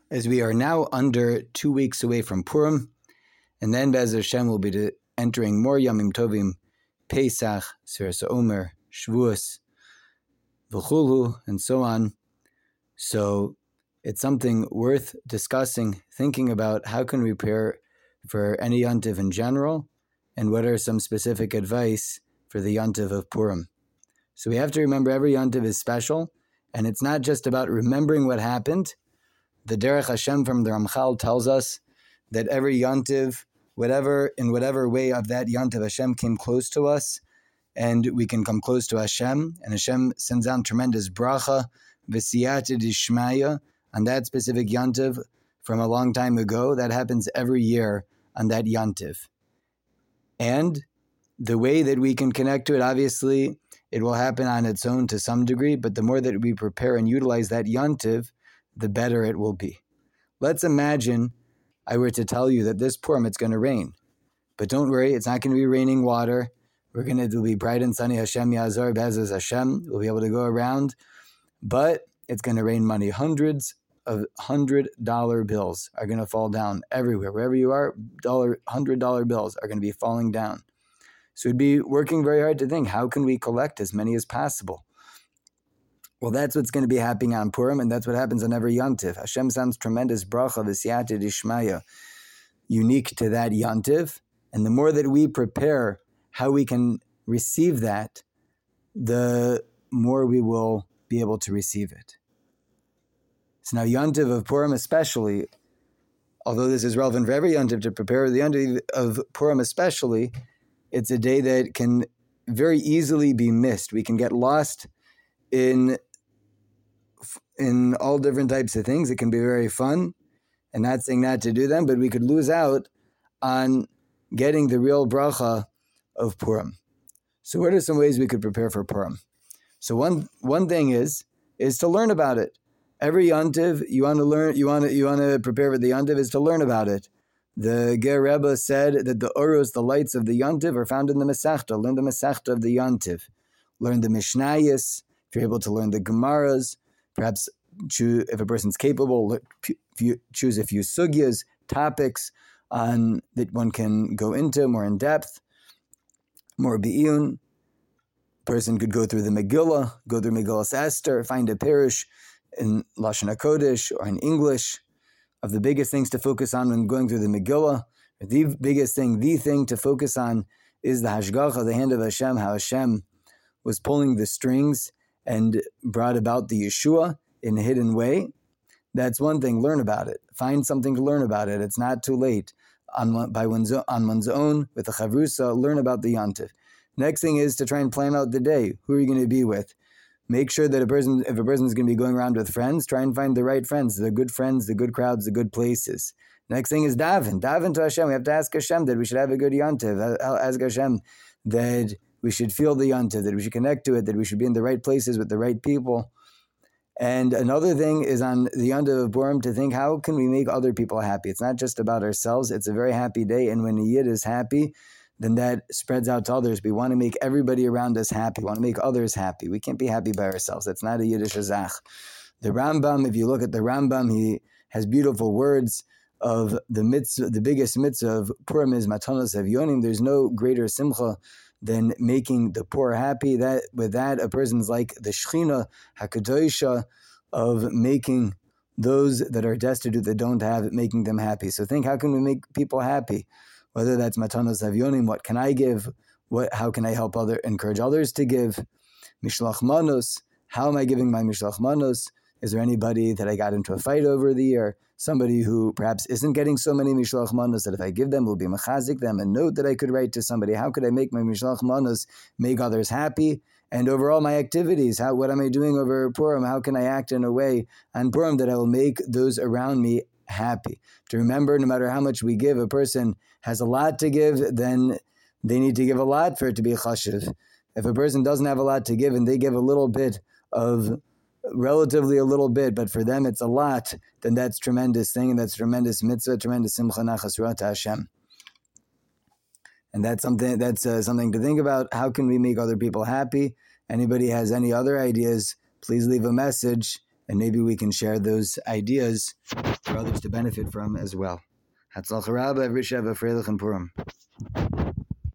As we are under 2 weeks away from Purim, and then Be'ez Hashem will be entering more Yamim Tovim, Pesach, Seres Omer, Shavuos, V'chulu, and so on. So it's something worth discussing, thinking about how can we prepare for any Yontiv in general, and what are some specific advice for the Yontiv of Purim. So we have to remember every Yontiv is special, and it's not just about remembering what happened. The Derech Hashem from the Ramchal tells us that every Yontiv, in whatever way of that Yontiv, Hashem came close to us, and we can come close to Hashem, and Hashem sends down tremendous bracha, v'siyata d'ishmaya, on that specific Yontiv from a long time ago. That happens every year on that Yontiv. And the way that we can connect to it, obviously, it will happen on its own to some degree, but the more that we prepare and utilize that Yontiv, the better it will be. Let's imagine I were to tell you that this Purim it's going to rain. But don't worry, it's not going to be raining water. It'll be bright and sunny. Hashem Yazar, Be'ez Hashem. We'll be able to go around. But it's going to rain money. Hundreds of $100 bills are going to fall down everywhere. Wherever you are, $100 bills are going to be falling down. So we'd be working very hard to think, how can we collect as many as possible? Well, that's what's going to be happening on Purim, and that's what happens on every Yontiv. Hashem sends tremendous bracha, v'siyata d'ishmaya, unique to that Yontiv. And the more that we prepare how we can receive that, the more we will be able to receive it. So now Yontiv of Purim especially, although this is relevant for every Yontiv to prepare, the Yontiv of Purim especially, it's a day that can very easily be missed. We can get lost in all different types of things. It can be very fun, and not saying not to do them, but we could lose out on getting the real bracha of Purim. So what are some ways we could prepare for Purim? So one thing is to learn about it. Every Yontiv, you want to prepare for the Yontiv is to learn about it. The Ger Rebbe said that the Oros, the lights of the Yontiv, are found in the Masechta. Learn the Masechta of the Yontiv. Learn the Mishnayos. If you're able to learn the Gemaras, perhaps if a person's capable, choose a few sugyas, topics that one can go into more in depth, more bi'iyun. Person could go through the Megillah, go through Megillas Esther, find a parish in Lashon HaKodesh or in English. Of the biggest things to focus on when going through the Megillah, the thing to focus on is the Hashgacha, the hand of Hashem, how Hashem was pulling the strings and brought about the Yeshua in a hidden way. That's one thing. Learn about it. Find something to learn about it. It's not too late. On one's own, with a chavrusa, learn about the Yontiv. Next thing is to try and plan out the day. Who are you going to be with? Make sure that if a person is going to be going around with friends, try and find the right friends, the good crowds, the good places. Next thing is daven. Daven to Hashem. We have to ask Hashem that we should have a good Yontiv. Ask Hashem that we should feel the Yontiv, that we should connect to it, that we should be in the right places with the right people. And another thing is on the Yontiv of Purim to think, how can we make other people happy? It's not just about ourselves. It's a very happy day. And when a Yid is happy, then that spreads out to others. We want to make everybody around us happy. We want to make others happy. We can't be happy by ourselves. That's not a Yiddish azach. The Rambam, if you look at the Rambam, he has beautiful words of the mitzvah. The biggest mitzvah of Purim is Matanos Evyonim. There's no greater simcha than making the poor happy. With that, a person's like the Shechina HaKadosha of making those that are destitute, that don't have, making them happy. So think, how can we make people happy? Whether that's Matanos Avyonim, what can I give? How can I encourage others to give? Mishlach Manos, how am I giving my Mishlach Manos? Is there anybody that I got into a fight over the year? Somebody who perhaps isn't getting so many Mishlach Manos that if I give them, will be mechazik them, a note that I could write to somebody. How could I make my Mishlach Manos make others happy? And overall, my activities, what am I doing over Purim? How can I act in a way on Purim that I will make those around me happy? To remember, no matter how much we give, a person has a lot to give, then they need to give a lot for it to be chashiv. If a person doesn't have a lot to give and they give relatively a little bit, but for them it's a lot, then that's tremendous thing, and that's tremendous mitzvah, tremendous simcha nachas ruach to Hashem. And that's something to think about. How can we make other people happy? Anybody has any other ideas, please leave a message and maybe we can share those ideas for others to benefit from as well. Hatzlacha Rabba, Rishav, Freilich, and Purim.